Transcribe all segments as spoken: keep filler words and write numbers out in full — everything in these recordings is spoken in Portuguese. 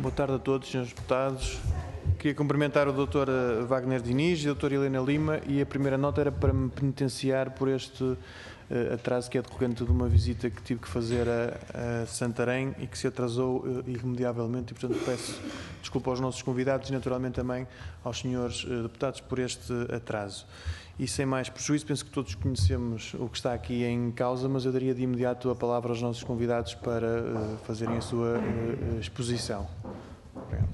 Boa tarde a todos, senhores deputados. Queria cumprimentar o doutor Wagner Diniz e a doutora Helena Lima, e a primeira nota era para me penitenciar por este uh, atraso que é decorrente de uma visita que tive que fazer a, a Santarém e que se atrasou uh, irremediavelmente, e portanto peço desculpa aos nossos convidados e naturalmente também aos senhores uh, deputados por este atraso. E sem mais prejuízo, penso que todos conhecemos o que está aqui em causa, mas eu daria de imediato a palavra aos nossos convidados para uh, fazerem a sua uh, exposição. Obrigado.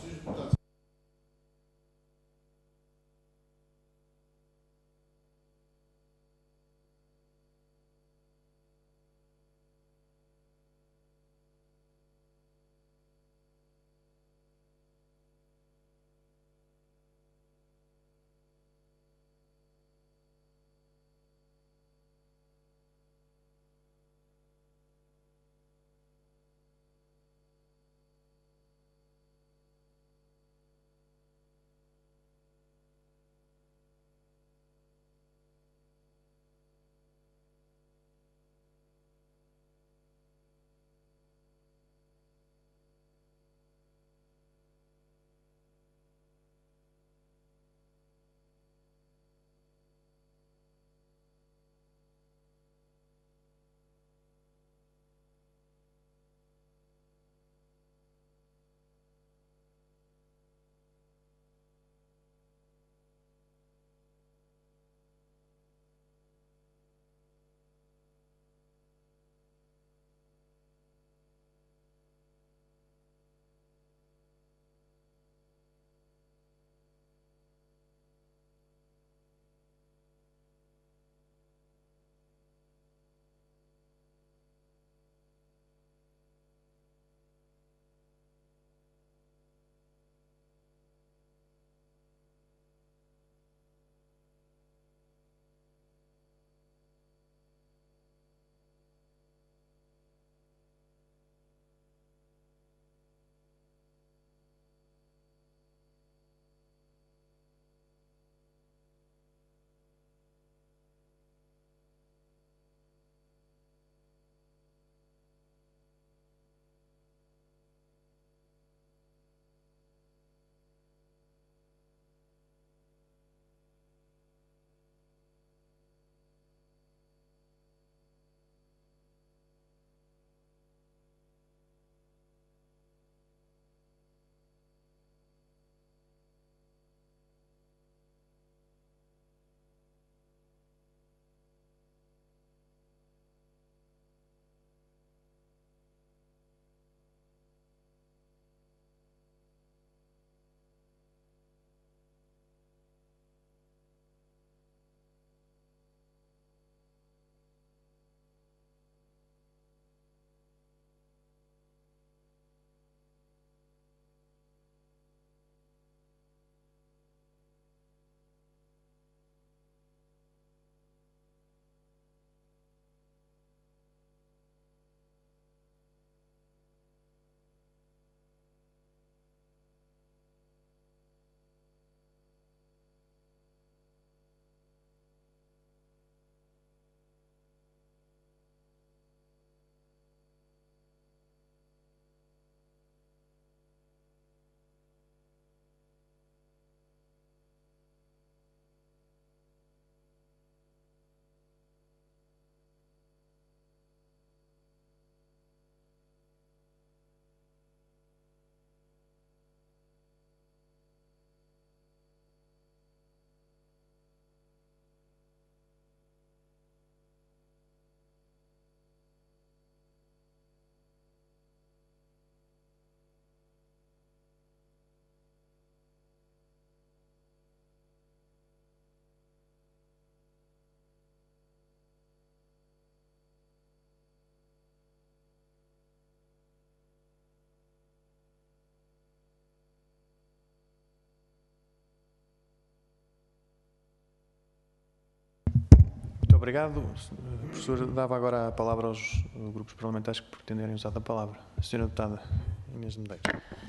Obrigado. O professor dava agora a palavra aos grupos parlamentares que pretenderem usar a palavra. A senhora deputada Inês Medeiros.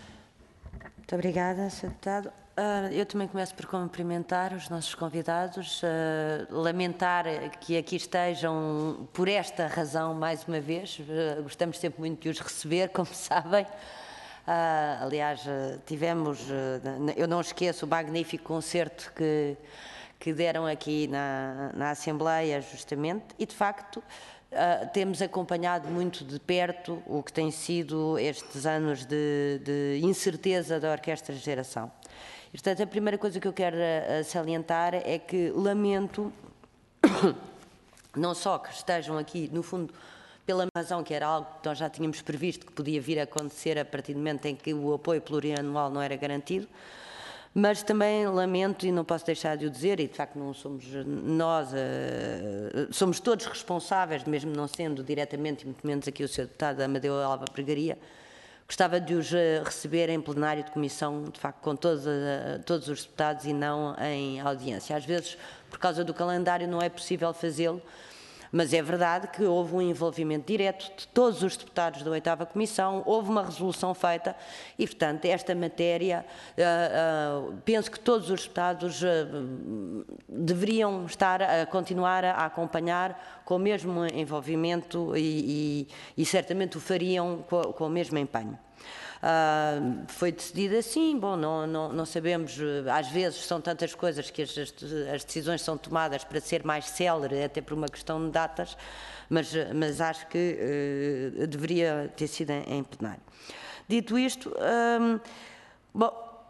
Muito obrigada, senhor Deputado. Eu também começo por cumprimentar os nossos convidados, lamentar que aqui estejam por esta razão mais uma vez. Gostamos sempre muito de os receber, como sabem. Uh, aliás, uh, tivemos, uh, eu não esqueço o magnífico concerto que, que deram aqui na, na Assembleia, justamente, e de facto uh, temos acompanhado muito de perto o que tem sido estes anos de, de incerteza da Orquestra de Geração. E, portanto, a primeira coisa que eu quero uh, salientar é que lamento não só que estejam aqui, no fundo, pela razão que era algo que nós já tínhamos previsto que podia vir a acontecer a partir do momento em que o apoio plurianual não era garantido, mas também lamento, e não posso deixar de o dizer, e de facto não somos nós, uh, somos todos responsáveis, mesmo não sendo diretamente, e muito menos aqui o senhor deputado Amadeu Alba Pregaria, gostava de os receber em plenário de comissão, de facto, com todos, uh, todos os deputados e não em audiência. Às vezes, por causa do calendário, não é possível fazê-lo, mas é verdade que houve um envolvimento direto de todos os deputados da oitava Comissão, houve uma resolução feita e, portanto, esta matéria, uh, uh, penso que todos os deputados uh, deveriam estar a continuar a acompanhar com o mesmo envolvimento e, e, e certamente o fariam com, com o mesmo empenho. Uh, foi decidido assim, bom, não, não, não sabemos, às vezes são tantas coisas que as, as decisões são tomadas para ser mais célere, até por uma questão de datas, mas, mas acho que uh, deveria ter sido em, em plenário. Dito isto, um, bom,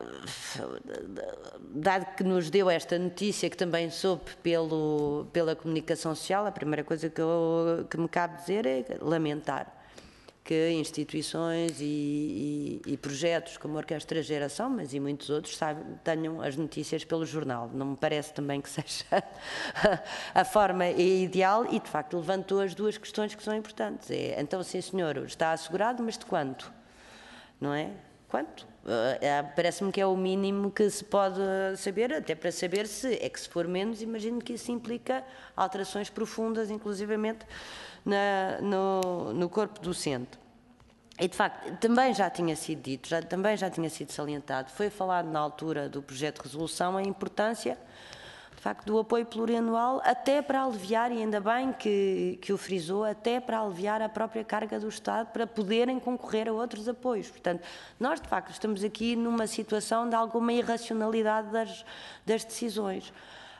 dado que nos deu esta notícia, que também soube pelo, pela comunicação social, a primeira coisa que, eu, que me cabe dizer é lamentar que instituições e, e, e projetos como a Orquestra Geração, mas e muitos outros, sabe, tenham as notícias pelo jornal. Não me parece também que seja a forma ideal e, de facto, levantou as duas questões que são importantes. É, então, sim, senhor, está assegurado, mas de quanto? Não é? Quanto? Uh, Parece-me que é o mínimo que se pode saber, até para saber se é que se for menos, imagino que isso implica alterações profundas, inclusivamente na, no, no corpo docente. E, de facto, também já tinha sido dito, já, também já tinha sido salientado, foi falado na altura do projeto de resolução a importância, de facto, do apoio plurianual, até para aliviar, e ainda bem que, que o frisou, até para aliviar a própria carga do Estado para poderem concorrer a outros apoios. Portanto, nós, de facto, estamos aqui numa situação de alguma irracionalidade das, das decisões.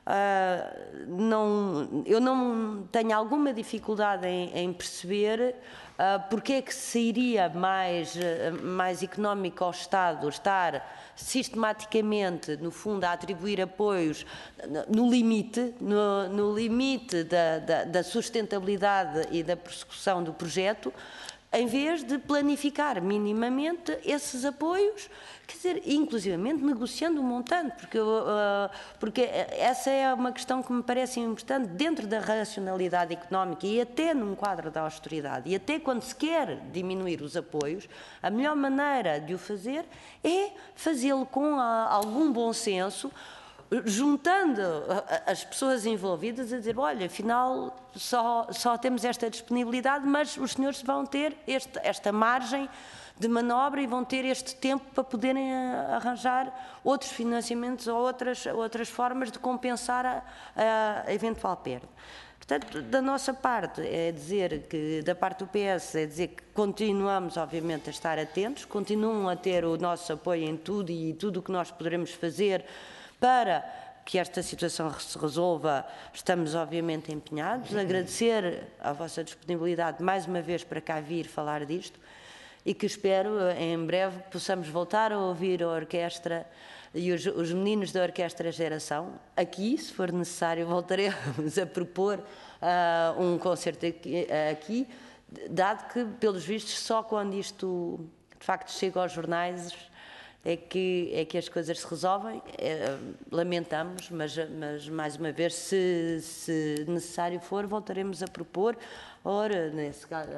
Uh, não, eu não tenho alguma dificuldade em, em perceber uh, porque é que seria mais, uh, mais económico ao Estado estar sistematicamente, no fundo, a atribuir apoios no limite, no, no limite da, da, da sustentabilidade e da prossecução do projeto, em vez de planificar minimamente esses apoios, quer dizer, inclusivamente negociando o montante, porque, uh, porque essa é uma questão que me parece importante dentro da racionalidade económica e até num quadro da austeridade, e até quando se quer diminuir os apoios, a melhor maneira de o fazer é fazê-lo com uh, algum bom senso, juntando as pessoas envolvidas a dizer, olha, afinal só, só temos esta disponibilidade, mas os senhores vão ter este, esta margem de manobra e vão ter este tempo para poderem arranjar outros financiamentos ou outras, outras formas de compensar a, a eventual perda. Portanto, da nossa parte, é dizer que, da parte do P S, é dizer que continuamos, obviamente, a estar atentos, continuam a ter o nosso apoio em tudo e tudo o que nós poderemos fazer para que esta situação se resolva, estamos obviamente empenhados. Agradecer a vossa disponibilidade mais uma vez para cá vir falar disto e que espero em breve possamos voltar a ouvir a orquestra e os, os meninos da Orquestra Geração. Aqui, se for necessário, voltaremos a propor uh, um concerto aqui, aqui, dado que, pelos vistos, só quando isto de facto chega aos jornais é que, é que as coisas se resolvem. É, lamentamos, mas, mas mais uma vez, se, se necessário for, voltaremos a propor. Ora, nesse caso,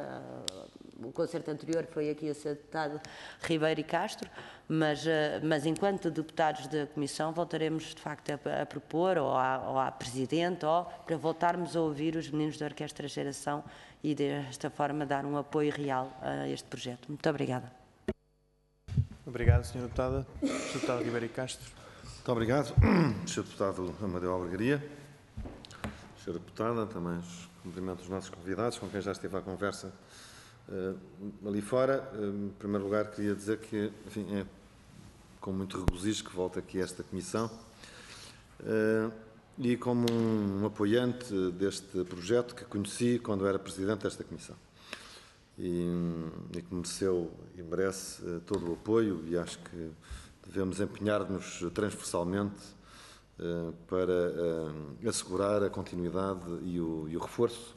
o concerto anterior foi aqui a ser deputado Ribeiro e Castro, mas, mas enquanto deputados da Comissão voltaremos de facto a, a propor, ou à, ou à Presidente, ou para voltarmos a ouvir os meninos da Orquestra Geração e desta forma dar um apoio real a este projeto. Muito obrigada. Obrigado, senhora Deputada. senhor Deputado Ribeiro e Castro. Muito obrigado, senhor Deputado Amadeu Albergaria. senhora Deputada, também os cumprimentos dos nossos convidados, com quem já esteve à conversa uh, ali fora. Uh, em primeiro lugar, queria dizer que, enfim, é com muito regozijo que volto aqui a esta comissão uh, e como um, um apoiante deste projeto que conheci quando era presidente desta comissão. E, e que mereceu e merece uh, todo o apoio, e acho que devemos empenhar-nos transversalmente uh, para uh, assegurar a continuidade e o, e o reforço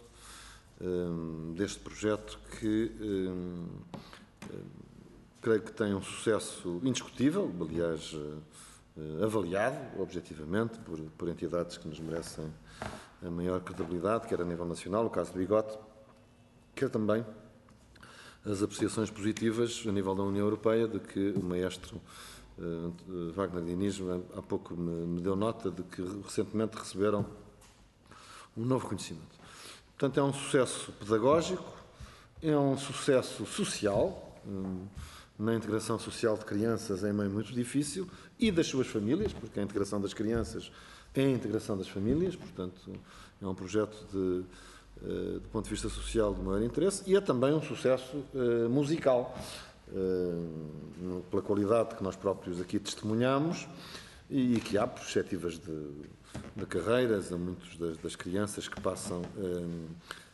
uh, deste projeto que uh, uh, creio que tem um sucesso indiscutível, aliás uh, avaliado objetivamente por, por entidades que nos merecem a maior credibilidade, quer a nível nacional, o caso do Igote, quer também as apreciações positivas a nível da União Europeia de que o maestro uh, Wagner Diniz há pouco me, me deu nota de que recentemente receberam um novo reconhecimento. Portanto, é um sucesso pedagógico, é um sucesso social, um, na integração social de crianças em meio muito difícil e das suas famílias, porque a integração das crianças é a integração das famílias, portanto, é um projeto de Uh, do ponto de vista social de maior interesse, e é também um sucesso uh, musical, uh, pela qualidade que nós próprios aqui testemunhamos e, e que há perspectivas de, de carreiras a muitas das, das crianças que passam uh,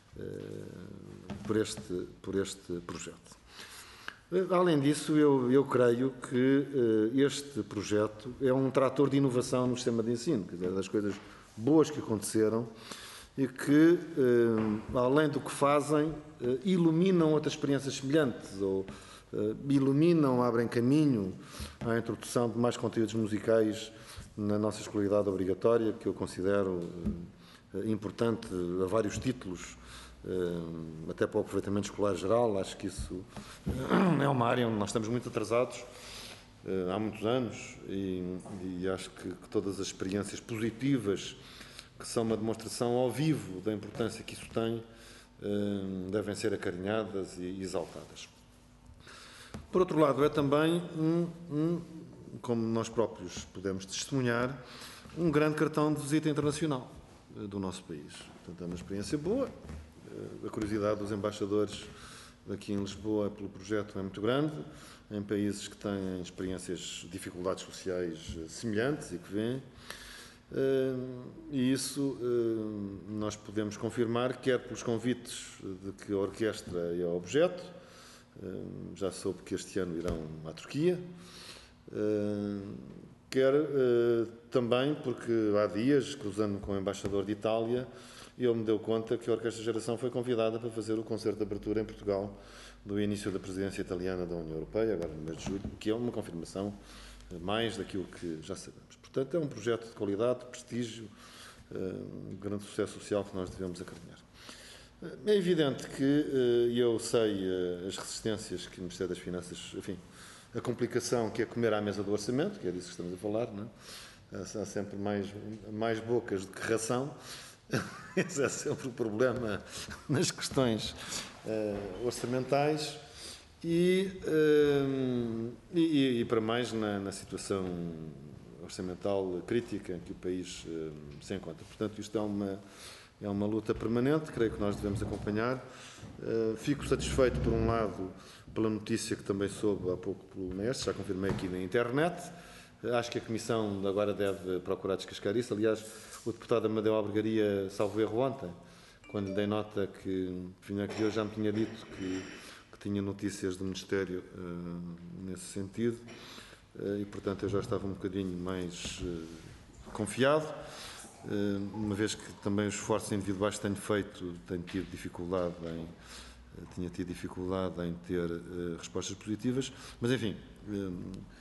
uh, por, este, por este projeto. Uh, além disso, eu, eu creio que uh, este projeto é um trator de inovação no sistema de ensino, quer dizer, das coisas boas que aconteceram e que, eh, além do que fazem, eh, iluminam outras experiências semelhantes ou eh, iluminam, abrem caminho à introdução de mais conteúdos musicais na nossa escolaridade obrigatória, que eu considero eh, importante a vários títulos, eh, até para o aproveitamento escolar geral. Acho que isso é uma área onde nós estamos muito atrasados eh, há muitos anos e, e acho que, que todas as experiências positivas que são uma demonstração ao vivo da importância que isso tem, devem ser acarinhadas e exaltadas. Por outro lado, é também, um, um, como nós próprios podemos testemunhar, um grande cartão de visita internacional do nosso país. Portanto, é uma experiência boa. A curiosidade dos embaixadores aqui em Lisboa pelo projeto é muito grande, em países que têm experiências, dificuldades sociais semelhantes e que vêm. Uh, e isso uh, nós podemos confirmar, quer pelos convites de que a orquestra é objeto, uh, já soube que este ano irão à Turquia, uh, quer uh, também porque há dias, cruzando com o embaixador de Itália, ele me deu conta que a Orquestra Geração foi convidada para fazer o concerto de abertura em Portugal do início da presidência italiana da União Europeia, agora no mês de julho, que é uma confirmação mais daquilo que já sabemos. Portanto, é um projeto de qualidade, de prestígio, um grande sucesso social que nós devemos acarinhar. É evidente que eu sei as resistências que o Ministério das Finanças, enfim, a complicação que é comer à mesa do orçamento, que é disso que estamos a falar, não é? Há sempre mais, mais bocas do que ração. Esse é sempre o problema nas questões uh, orçamentais. E, um, e, e para mais na, na situação orçamental crítica em que o país um, se encontra. Portanto, isto é uma, é uma luta permanente, creio que nós devemos acompanhar. Uh, fico satisfeito, por um lado, pela notícia que também soube há pouco pelo mestre, já confirmei aqui na internet. Uh, acho que a Comissão agora deve procurar descascar isso. Aliás, o deputado Amadeu Albergaria, salvo erro ontem, quando dei nota que vinha aqui hoje, já me tinha dito que tinha notícias do Ministério uh, nesse sentido uh, e, portanto, eu já estava um bocadinho mais uh, confiado, uh, uma vez que também os esforços individuais que tenho feito, tenho tido dificuldade em, uh, tinha tido dificuldade em ter uh, respostas positivas, mas, enfim, uh,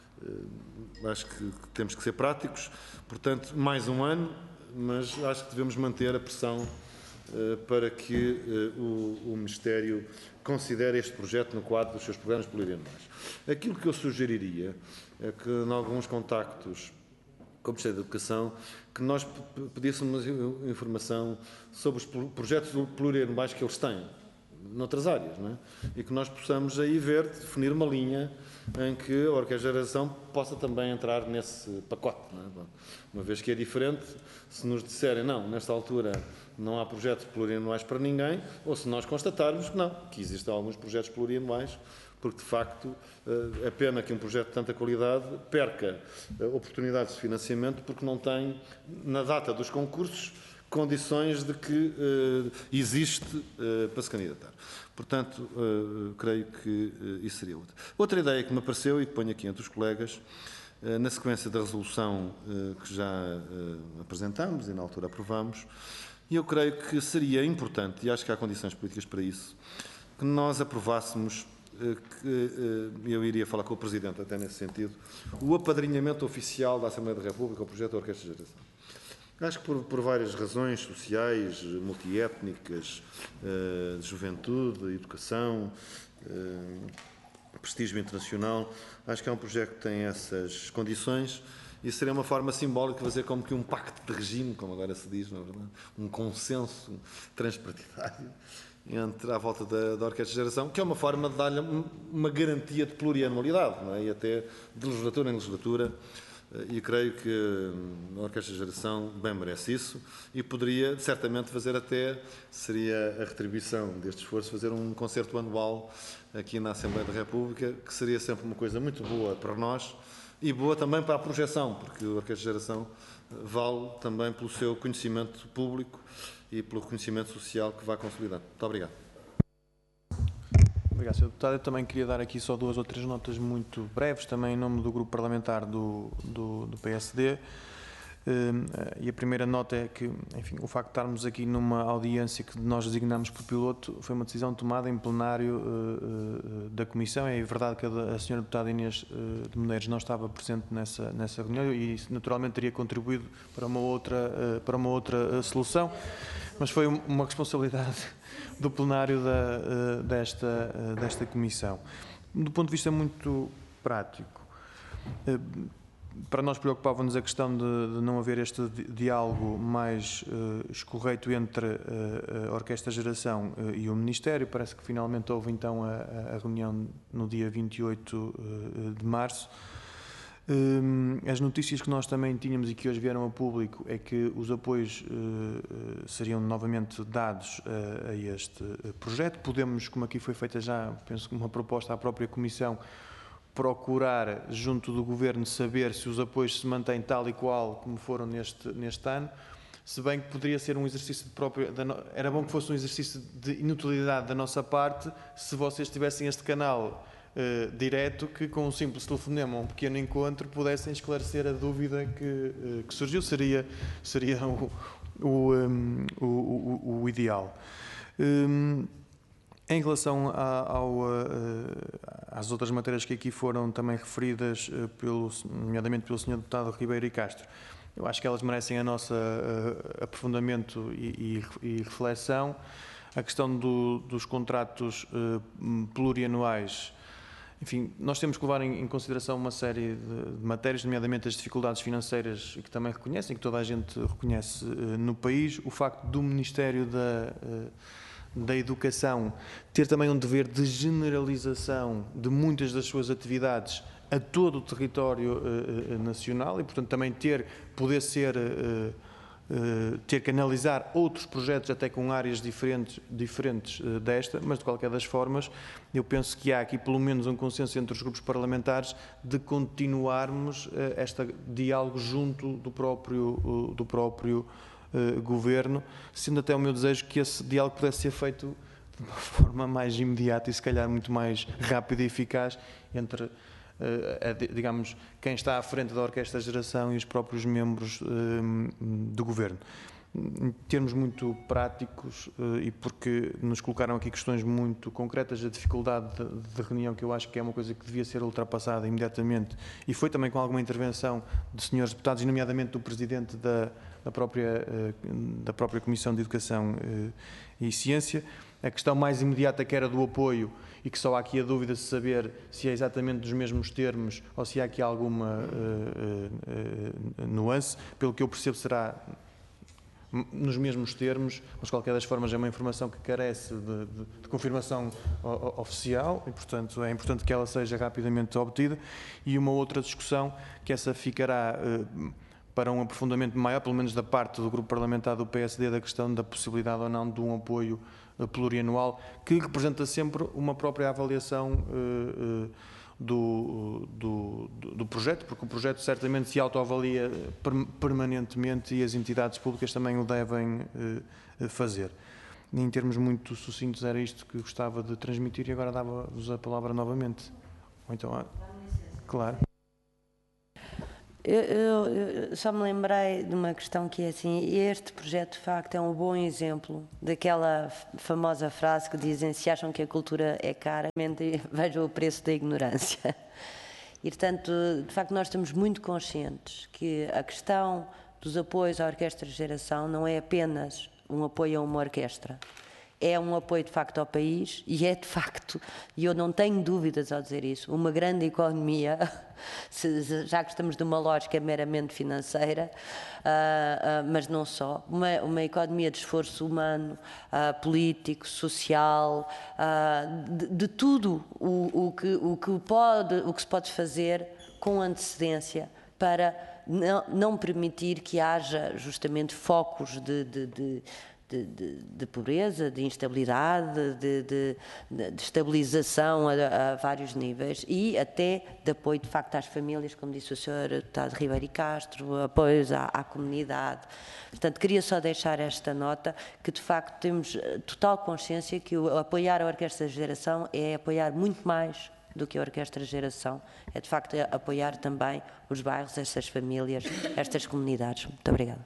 uh, acho que, que temos que ser práticos, portanto, mais um ano, mas acho que devemos manter a pressão uh, para que uh, o, o Ministério considere este projeto no quadro dos seus programas plurianuais. Aquilo que eu sugeriria é que, em alguns contactos com o Ministério da Educação, que nós pedíssemos informação sobre os projetos plurianuais que eles têm, noutras áreas, não é? E que nós possamos aí ver, definir uma linha em que a Orquestra Geração possa também entrar nesse pacote, não é? Uma vez que é diferente, se nos disserem, não, nesta altura não há projetos plurianuais para ninguém, ou se nós constatarmos que não, que existem alguns projetos plurianuais, porque de facto é pena que um projeto de tanta qualidade perca oportunidades de financiamento porque não tem, na data dos concursos, condições de que uh, existe uh, para se candidatar. Portanto, uh, creio que uh, isso seria útil. Outra ideia que me apareceu e que ponho aqui entre os colegas, uh, na sequência da resolução uh, que já uh, apresentámos e na altura aprovamos, e eu creio que seria importante, e acho que há condições políticas para isso, que nós aprovássemos, uh, que uh, eu iria falar com o Presidente até nesse sentido, o apadrinhamento oficial da Assembleia da República ao projeto da Orquestra de Geração. Acho que por, por várias razões sociais, multiétnicas, uh, de juventude, educação, uh, prestígio internacional, acho que é um projeto que tem essas condições e seria uma forma simbólica de fazer como que um pacto de regime, como agora se diz, não é verdade? Um consenso transpartidário entre à volta da, da Orquestra de Geração, que é uma forma de dar-lhe uma garantia de plurianualidade, não é? E até de legislatura em legislatura. E creio que a Orquestra de Geração bem merece isso e poderia, certamente, fazer até, seria a retribuição deste esforço, fazer um concerto anual aqui na Assembleia da República, que seria sempre uma coisa muito boa para nós e boa também para a projeção, porque a Orquestra de Geração vale também pelo seu conhecimento público e pelo reconhecimento social que vai consolidar. Muito obrigado. Obrigado, senhor Deputado. Eu também queria dar aqui só duas ou três notas muito breves, também em nome do Grupo Parlamentar do, do, do P S D. E a primeira nota é que, enfim, o facto de estarmos aqui numa audiência que nós designamos por piloto foi uma decisão tomada em plenário uh, uh, da Comissão. É verdade que a, a senhora Deputada Inês uh, de Medeiros não estava presente nessa, nessa reunião e naturalmente teria contribuído para uma outra, uh, para uma outra uh, solução, mas foi uma responsabilidade do plenário da, uh, desta, uh, desta Comissão. Do ponto de vista muito prático, uh, para nós preocupava-nos a questão de, de não haver este diálogo mais uh, escorreito entre uh, a Orquestra Geração uh, e o Ministério. Parece que finalmente houve então a, a reunião no dia vinte e oito uh, de março. Um, as notícias que nós também tínhamos e que hoje vieram a público é que os apoios uh, seriam novamente dados uh, a este projeto. Podemos, como aqui foi feita já, penso que uma proposta à própria Comissão, procurar, junto do Governo, saber se os apoios se mantêm tal e qual como foram neste, neste ano, se bem que poderia ser um exercício de próprio... Era bom que fosse um exercício de inutilidade da nossa parte, se vocês tivessem este canal uh, direto, que com um simples telefonema, um pequeno encontro, pudessem esclarecer a dúvida que, uh, que surgiu. Seria, seria o, o, um, o, o, o ideal. Um, Em relação a, ao, às outras matérias que aqui foram também referidas, pelo, nomeadamente pelo senhor Deputado Ribeiro e Castro, eu acho que elas merecem a nossa uh, aprofundamento e, e, e reflexão. A questão do, dos contratos uh, plurianuais, enfim, nós temos que levar em, em consideração uma série de, de matérias, nomeadamente as dificuldades financeiras que também reconhecem, que toda a gente reconhece uh, no país, o facto do Ministério da... Uh, da Educação ter também um dever de generalização de muitas das suas atividades a todo o território uh, nacional e, portanto, também ter, poder ser, uh, uh, ter que analisar outros projetos até com áreas diferentes, diferentes uh, desta, mas de qualquer das formas eu penso que há aqui pelo menos um consenso entre os grupos parlamentares de continuarmos uh, este diálogo junto do próprio, uh, do próprio Uh, Governo, sendo até o meu desejo que esse diálogo pudesse ser feito de uma forma mais imediata e se calhar muito mais rápida e eficaz entre, uh, a, digamos, quem está à frente da Orquestra de Geração e os próprios membros uh, do Governo. Em termos muito práticos, uh, e porque nos colocaram aqui questões muito concretas, a dificuldade de, de reunião, que eu acho que é uma coisa que devia ser ultrapassada imediatamente, e foi também com alguma intervenção de senhores deputados, e nomeadamente do Presidente da, da, própria, uh, da própria Comissão de Educação uh, e Ciência, a questão mais imediata que era do apoio, e que só há aqui a dúvida de saber se é exatamente dos mesmos termos ou se há aqui alguma uh, uh, uh, nuance. Pelo que eu percebo, será nos mesmos termos, mas de qualquer das formas é uma informação que carece de, de, de confirmação o, oficial e, portanto, é importante que ela seja rapidamente obtida. E uma outra discussão, que essa ficará uh, para um aprofundamento maior, pelo menos da parte do grupo parlamentar do P S D, da questão da possibilidade ou não de um apoio uh, plurianual, que representa sempre uma própria avaliação uh, uh, do, do, do projeto, porque o projeto certamente se autoavalia permanentemente e as entidades públicas também o devem uh, fazer. Em termos muito sucintos era isto que gostava de transmitir e agora dava-vos a palavra novamente. Ou então, claro. Eu, eu, eu só me lembrei de uma questão que é assim, este projeto de facto é um bom exemplo daquela famosa frase que dizem: se acham que a cultura é cara, vejam o preço da ignorância. E portanto, de facto nós estamos muito conscientes que a questão dos apoios à Orquestra de Geração não é apenas um apoio a uma orquestra. É um apoio de facto ao país e é de facto, e eu não tenho dúvidas ao dizer isso, uma grande economia, já que estamos numa lógica meramente financeira, uh, uh, mas não só, uma, uma economia de esforço humano, uh, político, social, uh, de, de tudo o, o, que, o, que pode, o que se pode fazer com antecedência para não, não permitir que haja justamente focos de, de, de De, de, de pobreza, de instabilidade, de, de, de estabilização a, a vários níveis e até de apoio de facto às famílias, como disse o senhor Deputado Ribeiro Castro, apoios à, à comunidade. Portanto, queria só deixar esta nota que de facto temos total consciência que o apoiar a Orquestra de Geração é apoiar muito mais do que a Orquestra de Geração, é de facto apoiar também os bairros, estas famílias, estas comunidades. Muito obrigada.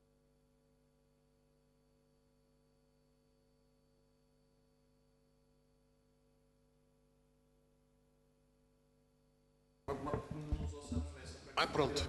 Ah, pronto.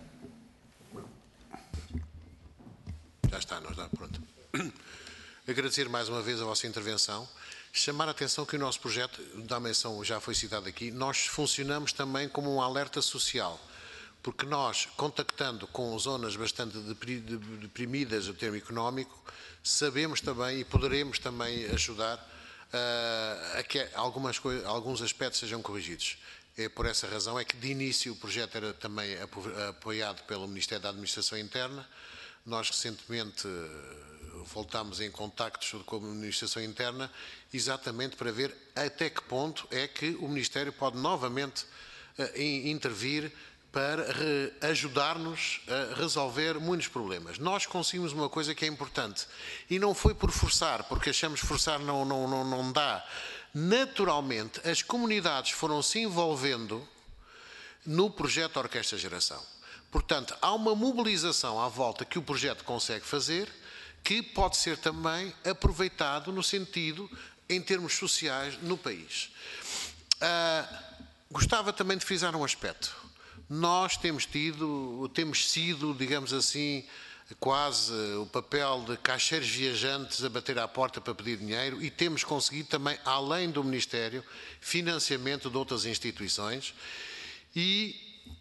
Já está, não está, pronto. Agradecer mais uma vez a vossa intervenção. Chamar a atenção que o nosso projeto, da menção já foi citado aqui, nós funcionamos também como um alerta social, porque nós, contactando com zonas bastante deprimidas no termo económico, sabemos também e poderemos também ajudar uh, a que algumas coisas, alguns aspectos sejam corrigidos. É por essa razão é que de início o projeto era também apoiado pelo Ministério da Administração Interna. Nós recentemente voltámos em contactos com a Administração Interna exatamente para ver até que ponto é que o Ministério pode novamente intervir para ajudar-nos a resolver muitos problemas. Nós conseguimos uma coisa que é importante e não foi por forçar, porque achamos que forçar não, não, não, não dá. Naturalmente, as comunidades foram se envolvendo no projeto Orquestra Geração. Portanto, há uma mobilização à volta que o projeto consegue fazer, que pode ser também aproveitado no sentido, em termos sociais, no país. Ah, gostava também de frisar um aspecto. Nós temos tido, temos sido, digamos assim, quase o papel de caixeiros viajantes a bater à porta para pedir dinheiro e temos conseguido também, além do Ministério, financiamento de outras instituições e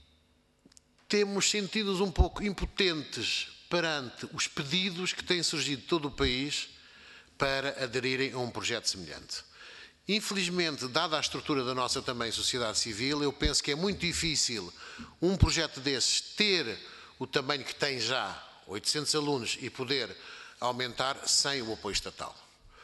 temos sentido-nos um pouco impotentes perante os pedidos que têm surgido de todo o país para aderirem a um projeto semelhante. Infelizmente, dada a estrutura da nossa também sociedade civil, eu penso que é muito difícil um projeto desses ter o tamanho que tem já, oitocentos alunos, e poder aumentar sem o apoio estatal.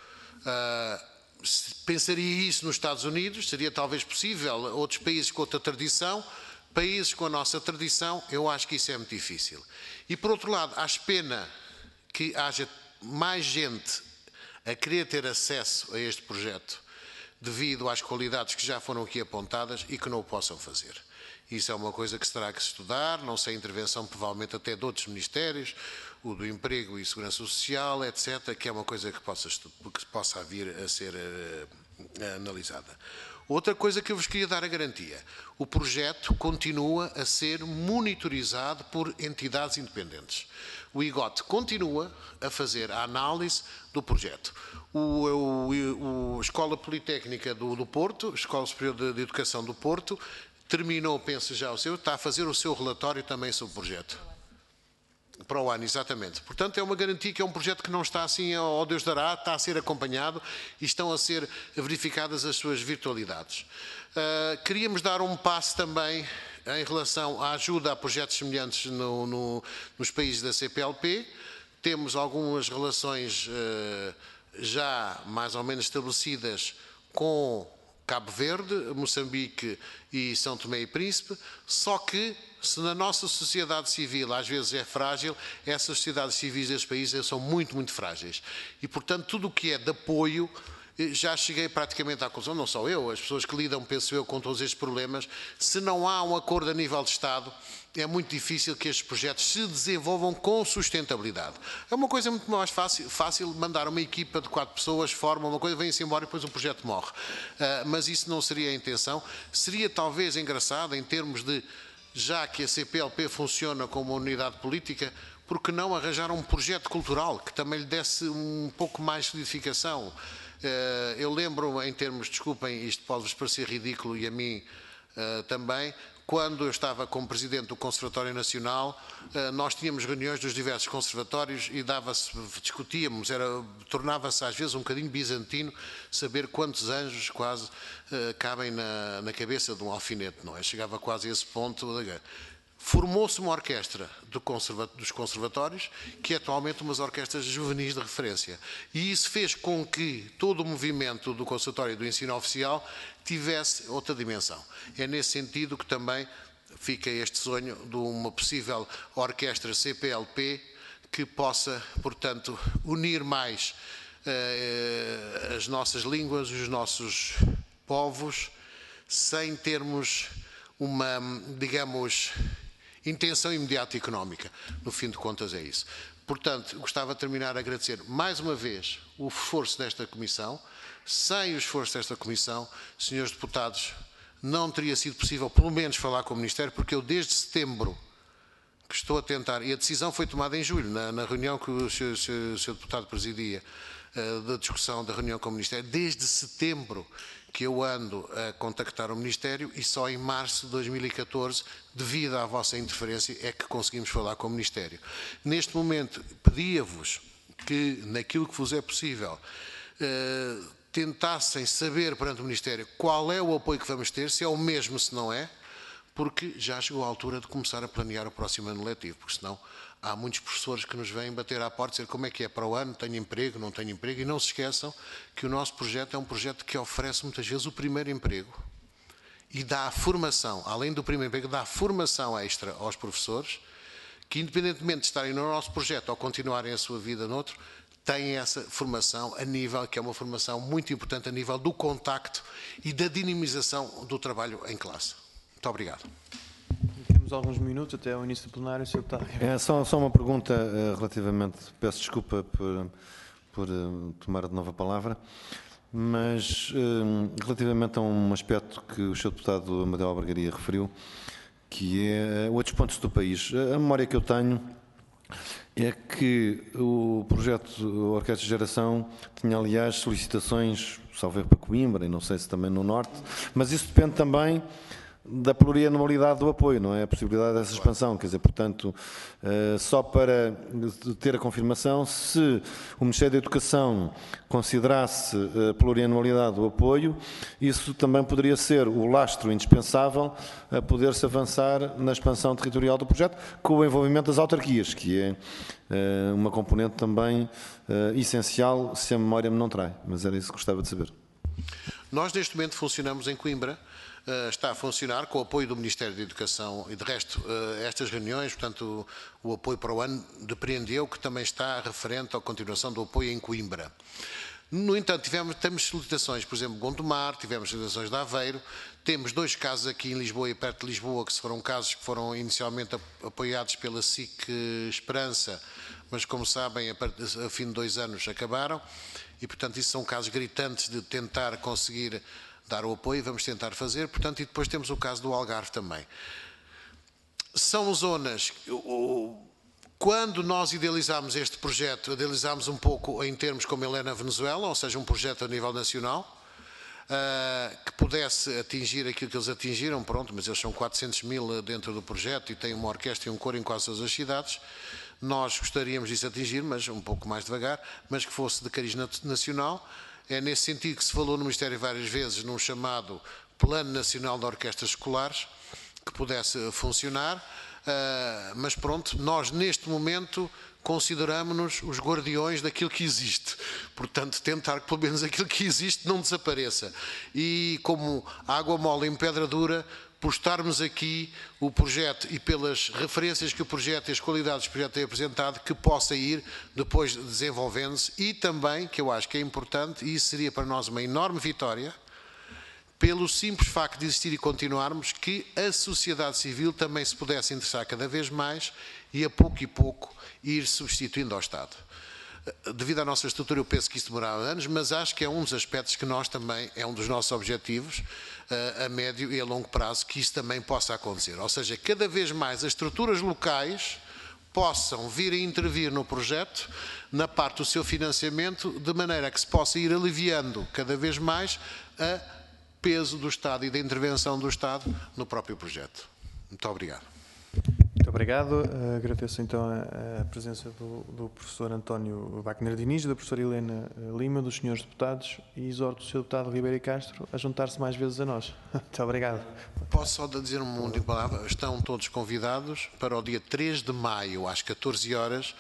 Uh, pensaria isso nos Estados Unidos, seria talvez possível, outros países com outra tradição, países com a nossa tradição, eu acho que isso é muito difícil. E por outro lado, acho pena que haja mais gente a querer ter acesso a este projeto devido às qualidades que já foram aqui apontadas e que não o possam fazer. Isso é uma coisa que se terá que estudar, não sei, a intervenção provavelmente até de outros ministérios, o do Emprego e Segurança Social, etcétera, que é uma coisa que possa, que possa vir a ser uh, analisada. Outra coisa que eu vos queria dar a garantia, o projeto continua a ser monitorizado por entidades independentes. O I G O T continua a fazer a análise do projeto. O, o, o Escola Politécnica do, do Porto, Escola Superior de, de Educação do Porto, terminou, penso já o seu, está a fazer o seu relatório também sobre o projeto. Para o ano, exatamente. Portanto, é uma garantia que é um projeto que não está assim ao Deus dará, está a ser acompanhado e estão a ser verificadas as suas virtualidades. Uh, queríamos dar um passo também em relação à ajuda a projetos semelhantes no, no, nos países da C P L P. Temos algumas relações uh, já mais ou menos estabelecidas com Cabo Verde, Moçambique e São Tomé e Príncipe, só que se na nossa sociedade civil às vezes é frágil, essas sociedades civis desses países são muito, muito frágeis. E, portanto, tudo o que é de apoio, já cheguei praticamente à conclusão, não só eu, as pessoas que lidam, penso eu, com todos estes problemas, se não há um acordo a nível de Estado, é muito difícil que estes projetos se desenvolvam com sustentabilidade. É uma coisa muito mais fácil, fácil mandar uma equipa de quatro pessoas, formam uma coisa, vêm-se embora e depois o projeto morre. Uh, mas isso não seria a intenção. Seria talvez engraçado em termos de, já que a C P L P funciona como uma unidade política, por que não arranjar um projeto cultural que também lhe desse um pouco mais de solidificação? Uh, eu lembro, em termos, desculpem, isto pode-vos parecer ridículo e a mim uh, também, quando eu estava como Presidente do Conservatório Nacional, nós tínhamos reuniões dos diversos conservatórios e dava-se, discutíamos, era, tornava-se às vezes um bocadinho bizantino saber quantos anjos quase uh, cabem na, na cabeça de um alfinete, não é? Chegava quase a esse ponto. Formou-se uma orquestra do conserva dos conservatórios, que é atualmente umas orquestras juvenis de referência. E isso fez com que todo o movimento do Conservatório do Ensino Oficial tivesse outra dimensão. É nesse sentido que também fica este sonho de uma possível orquestra C P L P que possa, portanto, unir mais uh, as nossas línguas, os nossos povos, sem termos uma, digamos, intenção imediata económica. No fim de contas é isso. Portanto, gostava de terminar a agradecer mais uma vez o esforço desta Comissão. Sem o esforço desta Comissão, senhores deputados, não teria sido possível pelo menos falar com o Ministério, porque eu desde setembro que estou a tentar, e a decisão foi tomada em julho, na, na reunião que o senhor, senhor, senhor deputado presidia, uh, da discussão da reunião com o Ministério, desde setembro que eu ando a contactar o Ministério e só em março de dois mil e catorze, devido à vossa interferência, é que conseguimos falar com o Ministério. Neste momento, pedia-vos que, naquilo que vos é possível, uh, tentassem saber perante o Ministério qual é o apoio que vamos ter, se é o mesmo, se não é, porque já chegou a altura de começar a planear o próximo ano letivo, porque senão há muitos professores que nos vêm bater à porta e dizer como é que é para o ano, tenho emprego, não tenho emprego, e não se esqueçam que o nosso projeto é um projeto que oferece muitas vezes o primeiro emprego e dá a formação, além do primeiro emprego, dá a formação extra aos professores, que independentemente de estarem no nosso projeto ou continuarem a sua vida noutro, têm essa formação a nível, que é uma formação muito importante a nível do contacto e da dinamização do trabalho em classe. Muito obrigado. Temos alguns minutos até ao início do plenário, senhor Deputado. É só, só uma pergunta uh, relativamente, peço desculpa por, por uh, tomar de novo a palavra, mas uh, relativamente a um aspecto que o senhor Deputado Amadeu Albergaria referiu, que é uh, outros pontos do país. A memória que eu tenho é que o projeto Orquestra de Geração tinha, aliás, solicitações, salvo para Coimbra, e não sei se também no Norte, mas isso depende também da plurianualidade do apoio, não é? A possibilidade dessa expansão, quer dizer, portanto, só para ter a confirmação, se o Ministério da Educação considerasse a plurianualidade do apoio, isso também poderia ser o lastro indispensável a poder-se avançar na expansão territorial do projeto, com o envolvimento das autarquias, que é uma componente também essencial, se a memória me não trai, mas era isso que gostava de saber. Nós, neste momento, funcionamos em Coimbra. Uh, está a funcionar com o apoio do Ministério da Educação e, de resto, uh, estas reuniões, portanto, o, o apoio para o ano depreendeu que também está referente à continuação do apoio em Coimbra. No entanto, tivemos, temos solicitações, por exemplo, Gondomar, tivemos solicitações de Aveiro, temos dois casos aqui em Lisboa e perto de Lisboa, que foram casos que foram inicialmente apoiados pela S I C Esperança, mas, como sabem, a, a fim de dois anos acabaram, e, portanto, isso são casos gritantes de tentar conseguir dar o apoio, vamos tentar fazer, portanto, e depois temos o caso do Algarve também. São zonas, quando nós idealizámos este projeto, idealizámos um pouco em termos como ele é na Venezuela, ou seja, um projeto a nível nacional, uh, que pudesse atingir aquilo que eles atingiram, pronto, mas eles são quatrocentos mil dentro do projeto e têm uma orquestra e um coro em quase todas as cidades. Nós gostaríamos disso atingir, mas um pouco mais devagar, mas que fosse de cariz nacional. É nesse sentido que se falou no Ministério várias vezes num chamado Plano Nacional de Orquestras Escolares, que pudesse funcionar, uh, mas pronto, nós neste momento consideramos-nos os guardiões daquilo que existe. Portanto, tentar que pelo menos aquilo que existe não desapareça. E como água mole em pedra dura, por estarmos aqui, o projeto e pelas referências que o projeto e as qualidades que o projeto tem apresentado, que possa ir depois desenvolvendo-se e também, que eu acho que é importante, e isso seria para nós uma enorme vitória, pelo simples facto de existir e continuarmos, que a sociedade civil também se pudesse interessar cada vez mais e a pouco e pouco ir substituindo ao Estado. Devido à nossa estrutura, eu penso que isso demorará anos, mas acho que é um dos aspectos que nós também, é um dos nossos objetivos, a médio e a longo prazo, que isso também possa acontecer. Ou seja, cada vez mais as estruturas locais possam vir a intervir no projeto, na parte do seu financiamento, de maneira a que se possa ir aliviando cada vez mais a peso do Estado e da intervenção do Estado no próprio projeto. Muito obrigado. Muito obrigado. Uh, agradeço então a, a presença do, do professor António Wagner Diniz, da professora Helena Lima, dos senhores deputados, e exorto o senhor deputado Ribeiro Castro a juntar-se mais vezes a nós. Muito obrigado. Posso só dizer uma última palavra? Estão todos convidados para o dia três de maio, às catorze horas,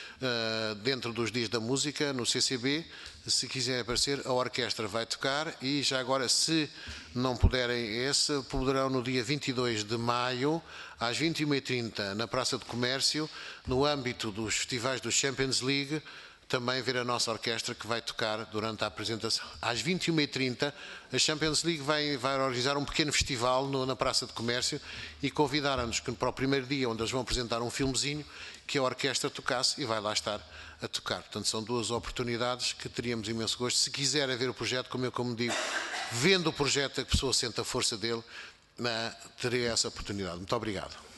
Uh, dentro dos Dias da Música, no C C B. Se quiserem aparecer, a orquestra vai tocar e já agora, se não puderem esse, poderão no dia vinte e dois de maio, às vinte e uma e trinta, na Praça de Comércio, no âmbito dos festivais do Champions League, também ver a nossa orquestra que vai tocar durante a apresentação. Às vinte e uma e trinta, a Champions League vai, vai organizar um pequeno festival no, na Praça de Comércio e convidaram-nos que para o primeiro dia, onde eles vão apresentar um filmezinho, que a orquestra tocasse e vai lá estar a tocar. Portanto, são duas oportunidades que teríamos imenso gosto. Se quiserem ver o projeto, como eu como digo, vendo o projeto, a pessoa sente a força dele, terei essa oportunidade. Muito obrigado.